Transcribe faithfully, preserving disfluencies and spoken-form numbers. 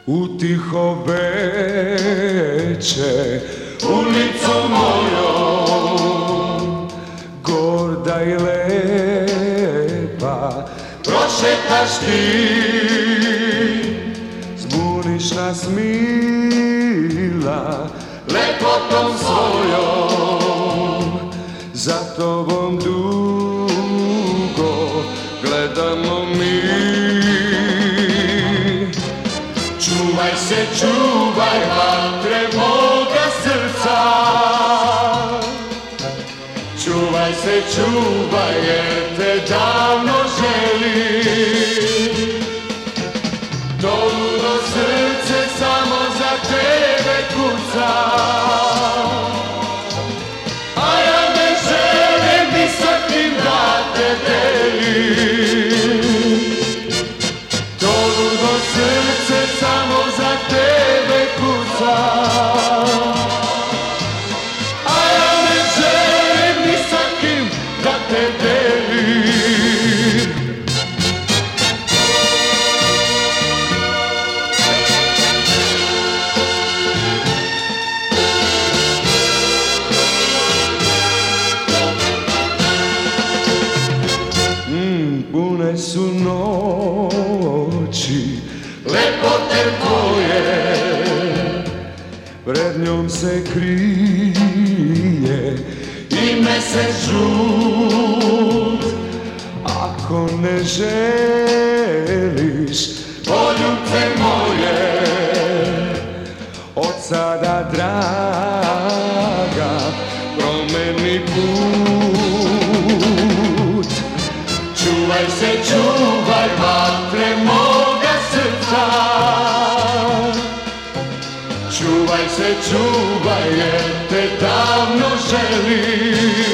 Utiho veče ulicom mojom, gorda i lepa, prošetaš ti, zbuniš nas mila, lepotom svojom, za tobom dugo gledamo mi. Čuvaj se, čuvaj vatre moga srca, čuvaj se, čuvaj jer te davno želim. To ludo srce samo za tebe kuca, a ja ne želim ni sa kim da te delim. To ludo srce samo za tebe kuca, a ja ne želim ni sa kim da te delim. Mm, pune su noći lepote tvoje, pred njom se krije i mesec žut. Ako ne želiš poljubce moje, od sada draga promeni put. Čuvaj se, čuvaj vatre moga srca, čuvaj se, čuvaj jer te davno želim.